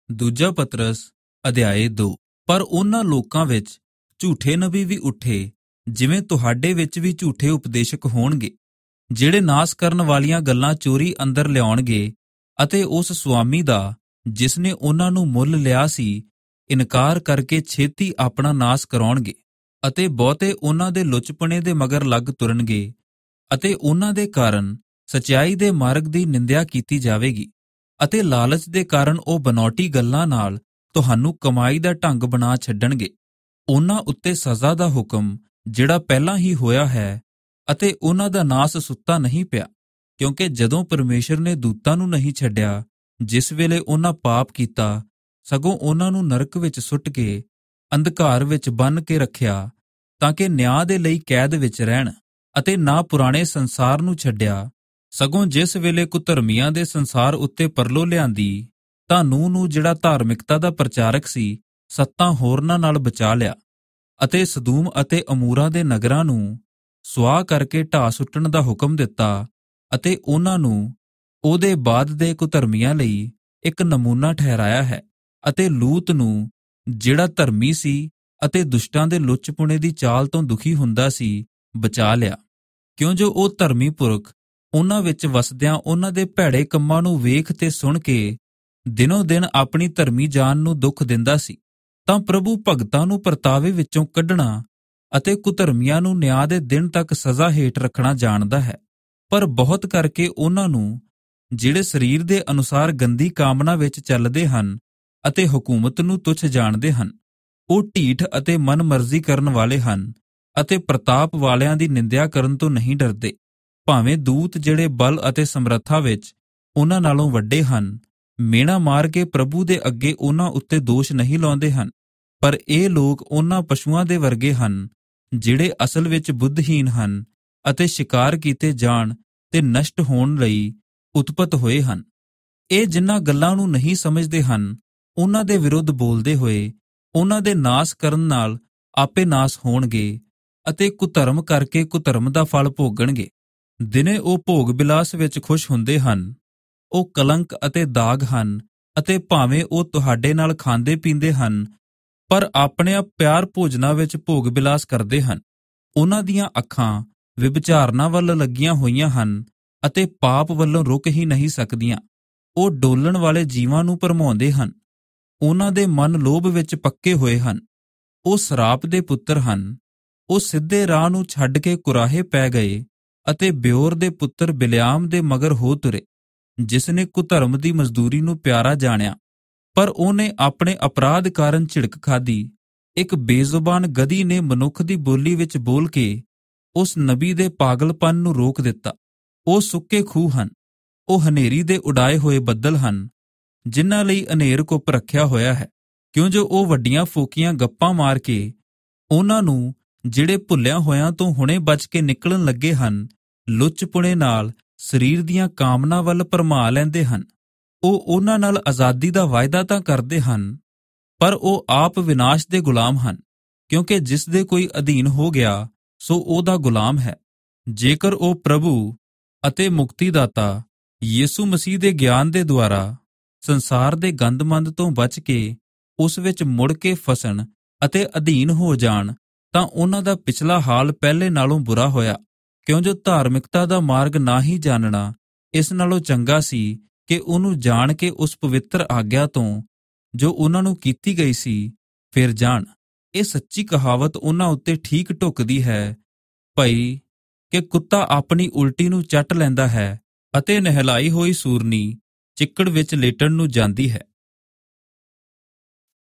ਦੂਜਾ ਪਤਰਸ ਅਧਿਆਇ 2। ਪਰ ਉਹਨਾਂ ਲੋਕਾਂ ਵਿੱਚ ਝੂਠੇ ਨਬੀ ਵੀ ਉੱਠੇ, ਜਿਵੇਂ ਤੁਹਾਡੇ ਵਿੱਚ ਵੀ ਝੂਠੇ ਉਪਦੇਸ਼ਕ ਹੋਣਗੇ, ਜਿਹੜੇ ਨਾਸ ਕਰਨ ਵਾਲੀਆਂ ਗੱਲਾਂ ਚੋਰੀ ਅੰਦਰ ਲਿਆਉਣਗੇ ਅਤੇ ਉਸ ਸੁਆਮੀ ਦਾ, ਜਿਸ ਨੇ ਉਹਨਾਂ ਨੂੰ ਮੁੱਲ ਲਿਆ ਸੀ, ਇਨਕਾਰ ਕਰਕੇ ਛੇਤੀ ਆਪਣਾ ਨਾਸ ਕਰਾਉਣਗੇ। ਅਤੇ ਬਹੁਤੇ ਉਹਨਾਂ ਦੇ ਲੁਚਪਣੇ ਦੇ ਮਗਰ ਲੱਗ ਤੁਰਨਗੇ, ਅਤੇ ਉਹਨਾਂ ਦੇ ਕਾਰਨ ਸਚਾਈ ਦੇ ਮਾਰਗ ਦੀ ਨਿੰਦਿਆ ਕੀਤੀ ਜਾਵੇਗੀ, ਅਤੇ ਲਾਲਚ ਦੇ ਕਾਰਨ ਉਹ ਬਨਾਉਟੀ ਗੱਲਾਂ ਨਾਲ ਤੁਹਾਨੂੰ ਕਮਾਈ ਦਾ ਢੰਗ ਬਣਾ ਛੱਡਣਗੇ। ਉਹਨਾਂ ਉੱਤੇ ਸਜ਼ਾ ਦਾ ਹੁਕਮ ਜਿਹੜਾ ਪਹਿਲਾਂ ਹੀ ਹੋਇਆ ਹੈ, ਅਤੇ ਉਹਨਾਂ ਦਾ ਨਾਸ ਸੁੱਤਾ ਨਹੀਂ ਪਿਆ, ਕਿਉਂਕਿ ਜਦੋਂ ਪਰਮੇਸ਼ਰ ਨੇ ਦੂਤਾਂ ਨੂੰ ਨਹੀਂ ਛੱਡਿਆ ਜਿਸ ਵੇਲੇ ਉਹਨਾਂ ਪਾਪ ਕੀਤਾ, ਸਗੋਂ ਉਹਨਾਂ ਨੂੰ ਨਰਕ ਵਿੱਚ ਸੁੱਟ ਕੇ ਅੰਧਕਾਰ ਵਿੱਚ ਬੰਨ੍ਹ ਕੇ ਰੱਖਿਆ, ਤਾਂ ਕਿ ਨਿਆਂ ਦੇ ਲਈ ਕੈਦ ਵਿੱਚ ਰਹਿਣ, ਅਤੇ ਨਾ ਪੁਰਾਣੇ ਸੰਸਾਰ ਨੂੰ ਛੱਡਿਆ, ਸਗੋਂ ਜਿਸ ਵੇਲੇ ਕੁਧਰਮੀਆਂ ਦੇ ਸੰਸਾਰ ਉੱਤੇ ਪਰਲੋ ਲਿਆਂਦੀ, ਤਾਂ ਨੂਹ ਨੂੰ, ਜਿਹੜਾ ਧਾਰਮਿਕਤਾ ਦਾ ਪ੍ਰਚਾਰਕ ਸੀ, 7 ਹੋਰਨਾਂ ਨਾਲ ਬਚਾ ਲਿਆ, ਅਤੇ ਸਦੂਮ ਅਤੇ ਅਮੂਰਾ ਦੇ ਨਗਰਾਂ ਨੂੰ ਸੁਆਹ ਕਰਕੇ ਢਾਹ ਸੁੱਟਣ ਦਾ ਹੁਕਮ ਦਿੱਤਾ, ਅਤੇ ਉਹਨਾਂ ਨੂੰ ਉਹਦੇ ਬਾਅਦ ਦੇ ਕੁਧਰਮੀਆਂ ਲਈ ਇੱਕ ਨਮੂਨਾ ਠਹਿਰਾਇਆ ਹੈ, ਅਤੇ ਲੂਤ ਨੂੰ, ਜਿਹੜਾ ਧਰਮੀ ਸੀ ਅਤੇ ਦੁਸ਼ਟਾਂ ਦੇ ਲੁੱਚਪੁਣੇ ਦੀ ਚਾਲ ਤੋਂ ਦੁਖੀ ਹੁੰਦਾ ਸੀ, ਬਚਾ ਲਿਆ, ਕਿਉਂ ਜੋ ਉਹ ਧਰਮੀ ਪੁਰਖ ਉਹਨਾਂ ਵਿੱਚ ਵਸਦਿਆਂ ਉਹਨਾਂ ਦੇ ਭੈੜੇ ਕੰਮਾਂ ਨੂੰ ਵੇਖ ਤੇ ਸੁਣ ਕੇ ਦਿਨੋਂ ਦਿਨ ਆਪਣੀ ਧਰਮੀ ਜਾਨ ਨੂੰ ਦੁੱਖ ਦਿੰਦਾ ਸੀ। ਤਾਂ ਪ੍ਰਭੂ ਭਗਤਾਂ ਨੂੰ ਪਰਤਾਵੇ ਵਿੱਚੋਂ ਕੱਢਣਾ ਅਤੇ ਕੁਧਰਮੀਆਂ ਨੂੰ ਨਿਆਂ ਦੇ ਦਿਨ ਤੱਕ ਸਜ਼ਾ ਹੇਠ ਰੱਖਣਾ ਜਾਣਦਾ ਹੈ। ਪਰ ਬਹੁਤ ਕਰਕੇ ਉਹਨਾਂ ਨੂੰ, ਜਿਹੜੇ ਸਰੀਰ ਦੇ ਅਨੁਸਾਰ ਗੰਦੀ ਕਾਮਨਾ ਵਿੱਚ ਚੱਲਦੇ ਹਨ ਅਤੇ ਹਕੂਮਤ ਨੂੰ ਤੁੱਛ ਜਾਣਦੇ ਹਨ, ਉਹ ਢੀਠ ਅਤੇ ਮਨਮਰਜ਼ੀ ਕਰਨ ਵਾਲੇ ਹਨ, ਅਤੇ ਪ੍ਰਤਾਪ ਵਾਲਿਆਂ ਦੀ ਨਿੰਦਿਆ ਕਰਨ ਤੋਂ ਨਹੀਂ ਡਰਦੇ, ਭਾਵੇਂ ਦੂਤ ਜਿਹੜੇ ਬਲ ਅਤੇ ਸਮਰੱਥਾ ਵਿੱਚ ਉਹਨਾਂ ਨਾਲੋਂ ਵੱਡੇ ਹਨ, ਮਿਹਣਾ ਮਾਰ ਕੇ ਪ੍ਰਭੂ ਦੇ ਅੱਗੇ ਉਹਨਾਂ ਉੱਤੇ ਦੋਸ਼ ਨਹੀਂ ਲਾਉਂਦੇ ਹਨ। ਪਰ ਇਹ ਲੋਕ ਉਹਨਾਂ ਪਸ਼ੂਆਂ ਦੇ ਵਰਗੇ ਹਨ, ਜਿਹੜੇ ਅਸਲ ਵਿੱਚ ਬੁੱਧਹੀਨ ਹਨ ਅਤੇ ਸ਼ਿਕਾਰ ਕੀਤੇ ਜਾਣ ਤੇ ਨਸ਼ਟ ਹੋਣ ਲਈ ਉਤਪਤ ਹੋਏ ਹਨ। ਇਹ ਜਿਨ੍ਹਾਂ ਗੱਲਾਂ ਨੂੰ ਨਹੀਂ ਸਮਝਦੇ ਹਨ, ਉਹਨਾਂ ਦੇ ਵਿਰੁੱਧ ਬੋਲਦੇ ਹੋਏ ਉਹਨਾਂ ਦੇ ਨਾਸ ਕਰਨ ਨਾਲ ਆਪੇ ਨਾਸ ਹੋਣਗੇ, ਅਤੇ ਕੁਧਰਮ ਕਰਕੇ ਕੁਧਰਮ ਦਾ ਫਲ ਭੋਗਣਗੇ। ਦਿਨੇ ਉਹ ਭੋਗ ਬਿਲਾਸ ਵਿੱਚ ਖੁਸ਼ ਹੁੰਦੇ ਹਨ, ਉਹ ਕਲੰਕ ਅਤੇ ਦਾਗ ਹਨ, ਅਤੇ ਭਾਵੇਂ ਉਹ ਤੁਹਾਡੇ ਨਾਲ ਖਾਂਦੇ ਪੀਂਦੇ ਹਨ, ਪਰ ਆਪਣੇ ਪਿਆਰ ਭੋਜਨਾਂ ਵਿੱਚ ਭੋਗ ਬਿਲਾਸ ਕਰਦੇ ਹਨ। ਉਹਨਾਂ ਦੀਆਂ ਅੱਖਾਂ ਵਿਭਚਾਰਨਾਂ ਵੱਲ ਲੱਗੀਆਂ ਹੋਈਆਂ ਹਨ, ਅਤੇ ਪਾਪ ਵੱਲੋਂ ਰੁਕ ਹੀ ਨਹੀਂ ਸਕਦੀਆਂ। ਉਹ ਡੋਲਣ ਵਾਲੇ ਜੀਵਾਂ ਨੂੰ ਭਰਮਾਉਂਦੇ ਹਨ, ਉਹਨਾਂ ਦੇ ਮਨ ਲੋਭ ਵਿੱਚ ਪੱਕੇ ਹੋਏ ਹਨ। ਉਹ ਸਰਾਪ ਦੇ ਪੁੱਤਰ ਹਨ, ਉਹ ਸਿੱਧੇ ਰਾਹ ਨੂੰ ਛੱਡ ਕੇ ਕੁਰਾਹੇ ਪੈ ਗਏ, ਅਤੇ ਬਿਓਰ ਦੇ ਪੁੱਤਰ ਬਿਲਿਆਮ ਦੇ ਮਗਰ ਹੋ ਤੁਰੇ, ਜਿਸ ਨੇ ਕੁਧਰਮ ਦੀ ਮਜ਼ਦੂਰੀ ਨੂੰ ਪਿਆਰਾ ਜਾਣਿਆ, ਪਰ ਉਹਨੇ ਆਪਣੇ ਅਪਰਾਧ ਕਾਰਨ ਝਿੜਕ ਖਾਧੀ। ਇੱਕ ਬੇਜ਼ੁਬਾਨ ਗਧੀ ਨੇ ਮਨੁੱਖ ਦੀ ਬੋਲੀ ਵਿੱਚ ਬੋਲ ਕੇ ਉਸ ਨਬੀ ਦੇ ਪਾਗਲਪਨ ਨੂੰ ਰੋਕ ਦਿੱਤਾ। ਉਹ ਸੁੱਕੇ ਖੂਹ ਹਨ, ਉਹ ਹਨੇਰੀ ਦੇ ਉਡਾਏ ਹੋਏ ਬੱਦਲ ਹਨ, ਜਿਨ੍ਹਾਂ ਲਈ ਹਨੇਰ ਕੁੱਪ ਰੱਖਿਆ ਹੋਇਆ ਹੈ, ਕਿਉਂ ਜੋ ਉਹ ਵੱਡੀਆਂ ਫੋਕੀਆਂ ਗੱਪਾਂ ਮਾਰ ਕੇ ਉਹਨਾਂ ਨੂੰ, ਜਿਹੜੇ ਭੁੱਲਿਆਂ ਹੋਇਆਂ ਤੋਂ ਹੁਣੇ ਬਚ ਕੇ ਨਿਕਲਣ ਲੱਗੇ ਹਨ, ਲੁੱਚਪੁਣੇ ਨਾਲ ਸਰੀਰ ਦੀਆਂ ਕਾਮਨਾ ਵੱਲ ਭਰਮਾ ਲੈਂਦੇ ਹਨ। ਉਹ ਉਹਨਾਂ ਨਾਲ ਆਜ਼ਾਦੀ ਦਾ ਵਾਅਦਾ ਤਾਂ ਕਰਦੇ ਹਨ, ਪਰ ਉਹ ਆਪ ਵਿਨਾਸ਼ ਦੇ ਗੁਲਾਮ ਹਨ, ਕਿਉਂਕਿ ਜਿਸ ਦੇ ਕੋਈ ਅਧੀਨ ਹੋ ਗਿਆ ਸੋ ਉਹਦਾ ਗੁਲਾਮ ਹੈ। ਜੇਕਰ ਉਹ ਪ੍ਰਭੂ ਅਤੇ ਮੁਕਤੀਦਾਤਾ ਯਿਸੂ ਮਸੀਹ ਦੇ ਗਿਆਨ ਦੇ ਦੁਆਰਾ ਸੰਸਾਰ ਦੇ ਗੰਦਮੰਦ ਤੋਂ ਬਚ ਕੇ ਉਸ ਵਿੱਚ ਮੁੜ ਕੇ ਫਸਣ ਅਤੇ ਅਧੀਨ ਹੋ ਜਾਣ, ਤਾਂ ਉਹਨਾਂ ਦਾ ਪਿਛਲਾ ਹਾਲ ਪਹਿਲੇ ਨਾਲੋਂ ਬੁਰਾ ਹੋਇਆ, ਕਿਉਂ ਜੋ ਧਾਰਮਿਕਤਾ ਦਾ ਮਾਰਗ ਨਾ ਹੀ ਜਾਣਨਾ ਇਸ ਨਾਲੋਂ ਚੰਗਾ ਸੀ ਕਿ ਉਹਨੂੰ ਜਾਣ ਕੇ ਉਸ ਪਵਿੱਤਰ ਆਗਿਆ ਤੋਂ, ਜੋ ਉਹਨਾਂ ਨੂੰ ਕੀਤੀ ਗਈ ਸੀ, ਫਿਰ ਜਾਣ। ਇਹ ਸੱਚੀ ਕਹਾਵਤ ਉਹਨਾਂ ਉੱਤੇ ਠੀਕ ਢੁੱਕਦੀ ਹੈ, ਭਈ ਕਿ ਕੁੱਤਾ ਆਪਣੀ ਉਲਟੀ ਨੂੰ ਚੱਟ ਲੈਂਦਾ ਹੈ, ਅਤੇ ਨਹਿਲਾਈ ਹੋਈ ਸੂਰਨੀ ਚਿੱਕੜ ਵਿੱਚ ਲੇਟਣ ਨੂੰ ਜਾਂਦੀ ਹੈ।